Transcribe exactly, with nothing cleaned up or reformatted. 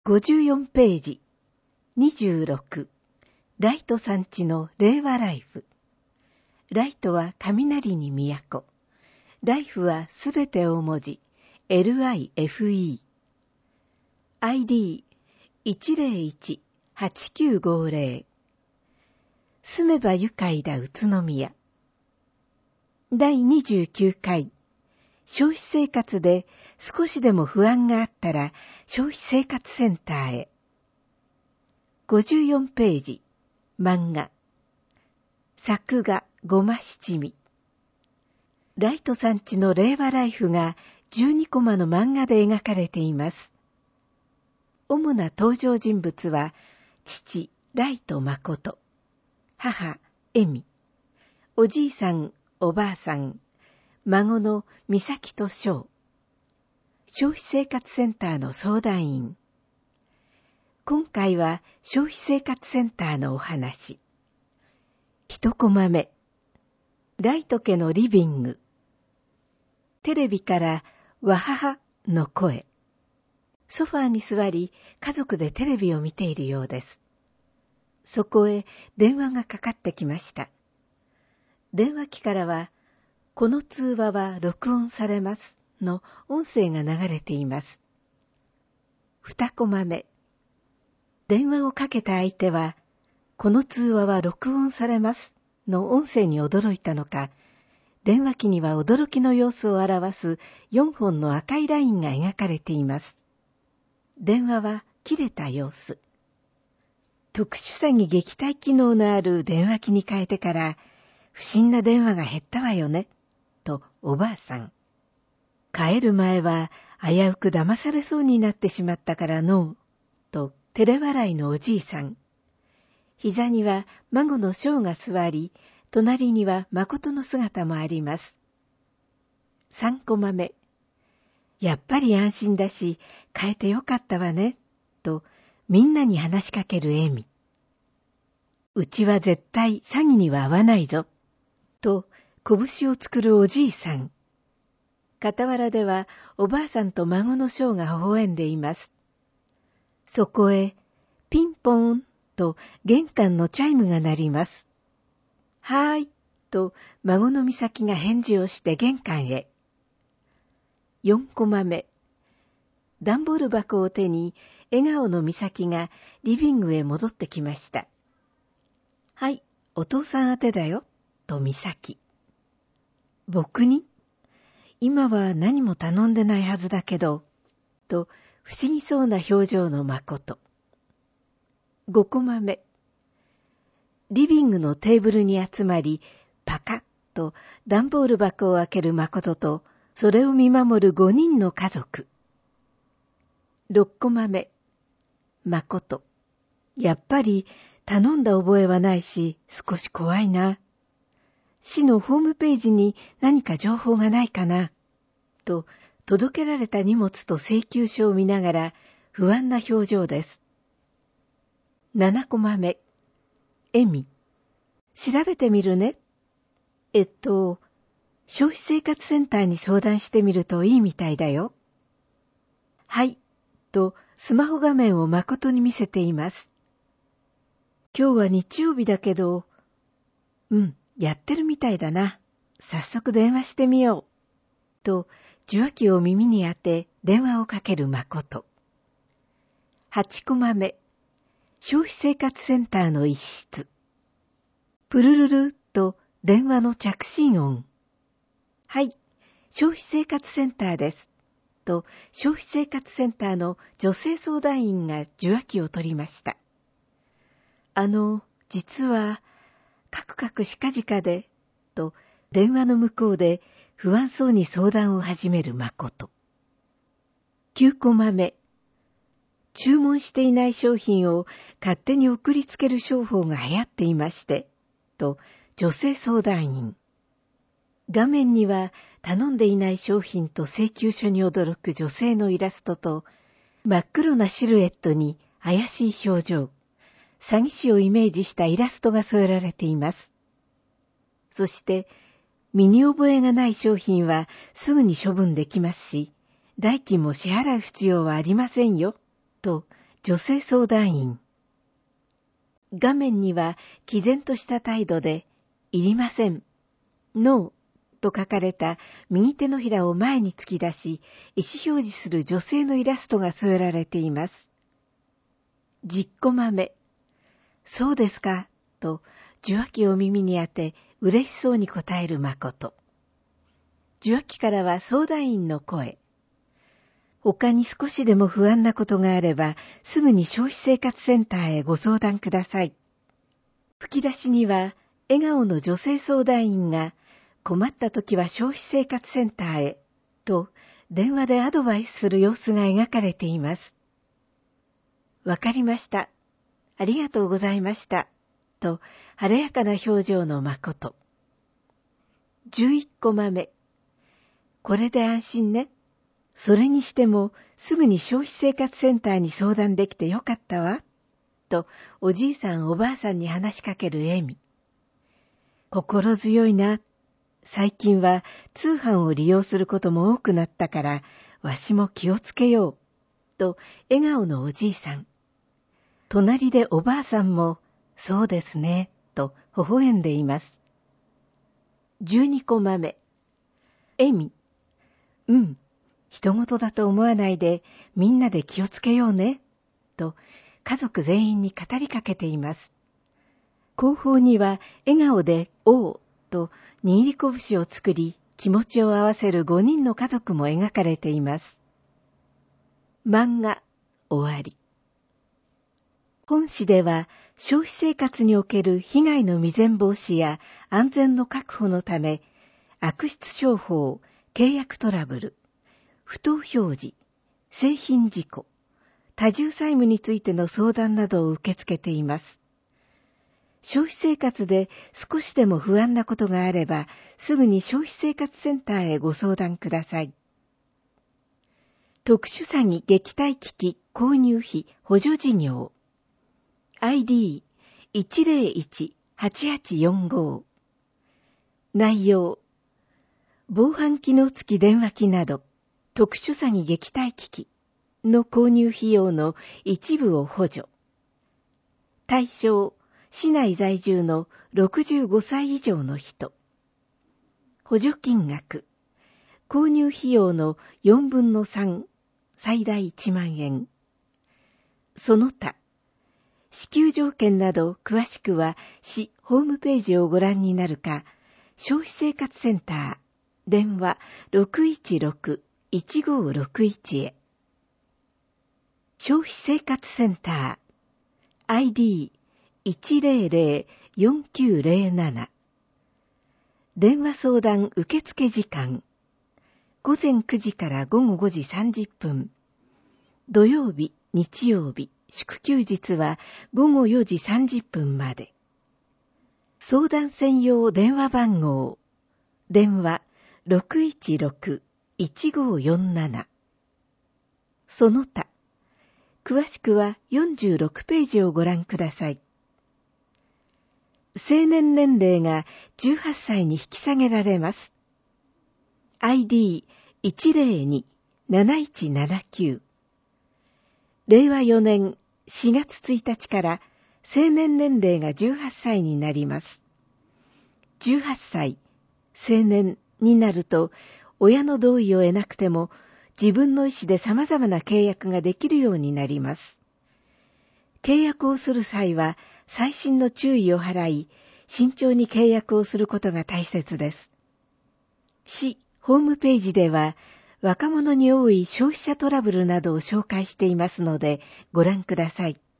ごじゅうよんページにじゅうろくライトさんちの令和ライフ。ライトは雷に都。ライフはすべて大文字 エルアイエフイー。アイディーいちゼロいちはちきゅうごゼロ。住めば愉快だ宇都宮。だいにじゅうきゅうかい。消費生活で少しでも不安があったら消費生活センターへ。ごじゅうよんページ漫画。作画ごま七味。ライトさんちの令和ライフがじゅうにコマの漫画で描かれています。主な登場人物は父ライト誠、母恵美、おじいさんおばあさん、孫の美咲と翔、消費生活センターの相談員。今回は消費生活センターのお話。一コマ目。ライト家のリビング。テレビからわははの声。ソファーに座り家族でテレビを見ているようです。そこへ電話がかかってきました。電話機からは、この通話は録音されますの音声が流れています。二コマ目。電話をかけた相手は、この通話は録音されますの音声に驚いたのか、電話機には驚きの様子を表すよんほんの赤いラインが描かれています。電話は切れた様子。特殊詐欺撃退機能のある電話機に変えてから、不審な電話が減ったわよね、とおばあさん。帰る前は危うく騙されそうになってしまったからの、と照れ笑いのおじいさん。膝には孫の翔が座り、隣には誠の姿もあります。三コマ目。やっぱり安心だし、変えてよかったわね、とみんなに話しかけるエミ。うちは絶対詐欺には合わないぞ、と拳を作るおじいさん。傍らではおばあさんと孫の翔が微笑んでいます。そこへピンポーンと玄関のチャイムが鳴ります。はーい、と孫の美咲が返事をして玄関へ。四コマ目。段ボール箱を手に笑顔の美咲がリビングへ戻ってきました。はい、お父さん宛てだよ、と美咲。僕に？今は何も頼んでないはずだけど、と不思議そうな表情の誠。五コマ目。リビングのテーブルに集まり、パカッと段ボール箱を開ける誠と、それを見守る五人の家族。六コマ目。誠。やっぱり頼んだ覚えはないし、少し怖いな。市のホームページに何か情報がないかな。と、届けられた荷物と請求書を見ながら不安な表情です。七コマ目。エミ。調べてみるね。えっと、消費生活センターに相談してみるといいみたいだよ。はい、とスマホ画面を誠に見せています。今日は日曜日だけど、うん、やってるみたいだな。早速電話してみよう。と、受話器を耳に当て電話をかける誠。八コマ目。消費生活センターの一室。プルルルと電話の着信音。はい、消費生活センターです。と、消費生活センターの女性相談員が受話器を取りました。あの、実は、カクカクしかじかで、と、電話の向こうで不安そうに相談を始める誠。九コマ目。注文していない商品を勝手に送りつける商法が流行っていまして、と、女性相談員。画面には頼んでいない商品と請求書に驚く女性のイラストと、真っ黒なシルエットに怪しい表情、詐欺師をイメージしたイラストが添えられています。そして、身に覚えがない商品はすぐに処分できますし、代金も支払う必要はありませんよ、と女性相談員。画面には毅然とした態度で、いりません、ノーと書かれた右手のひらを前に突き出し、意思表示する女性のイラストが添えられています。じっこまめ。そうですか、と受話器を耳に当て、嬉しそうに答える誠。受話器からは相談員の声。他に少しでも不安なことがあれば、すぐに消費生活センターへご相談ください。吹き出しには、笑顔の女性相談員が、困った時は消費生活センターへ、と電話でアドバイスする様子が描かれています。わかりました。ありがとうございました。と、晴れやかな表情の誠。じゅういっこまめ。これで安心ね。それにしても、すぐに消費生活センターに相談できてよかったわ。と、おじいさんおばあさんに話しかけるエミ。心強いな。最近は通販を利用することも多くなったから、わしも気をつけよう。と、笑顔のおじいさん。隣でおばあさんも、そうですね。と、微笑んでいます。じゅうにこまめ。エミ。うん。人事だと思わないで、みんなで気をつけようね。と、家族全員に語りかけています。後方には、笑顔で、おう、と、握り拳を作り、気持ちを合わせるごにんの家族も描かれています。漫画、終わり。本誌では、消費生活における被害の未然防止や安全の確保のため、悪質商法、契約トラブル、不当表示、製品事故、多重債務についての相談などを受け付けています。消費生活で少しでも不安なことがあれば、すぐに消費生活センターへご相談ください。特殊詐欺撃退機器購入費補助事業 アイディーいちゼロいちはちはちよんご 内容防犯機能付き電話機など特殊詐欺撃退機器の購入費用の一部を補助。対象市内在住のろくじゅうごさい以上の人。補助金額購入費用のよんぶんのさん、最大いちまんえん。その他、支給条件など詳しくは市ホームページをご覧になるか、消費生活センター、電話 ろくいちろくいちごろくいち へ。消費生活センター、アイディーいちゼロゼロよんきゅうゼロなな。電話相談受付時間、ごぜんくじからごごごじさんじゅっぷん。土曜日、日曜日、祝休日はごごよじさんじゅっぷんまで。相談専用電話番号、電話 ろくいちろくいちごよんなな。その他、詳しくはよんじゅうろくページをご覧ください。成年年齢がじゅうはっさいに引き下げられます。アイディーいちゼロになないちななきゅう。れいわよねんしがつついたちから成年年齢がじゅうはっさいになります。じゅうはっさい、成年になると、親の同意を得なくても自分の意思で様々な契約ができるようになります。契約をする際は、細心の注意を払い、慎重に契約をすることが大切です。市ホームページでは、若者に多い消費者トラブルなどを紹介していますので、ご覧ください。